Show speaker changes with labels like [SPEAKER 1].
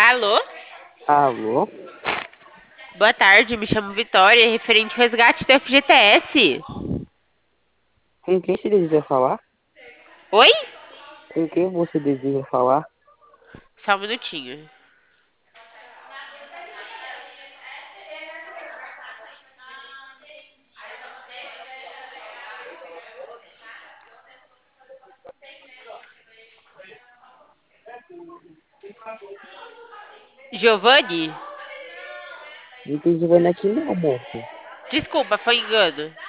[SPEAKER 1] Alô?
[SPEAKER 2] Alô?
[SPEAKER 1] Boa tarde, me chamo Vitória, referente ao resgate do FGTS.
[SPEAKER 2] Com quem se deseja falar?
[SPEAKER 1] Oi?
[SPEAKER 2] Com quem você deseja falar?
[SPEAKER 1] Só um minutinho. Giovanni?
[SPEAKER 2] Não tem Giovanni aqui não, moço.
[SPEAKER 1] Desculpa, foi engano.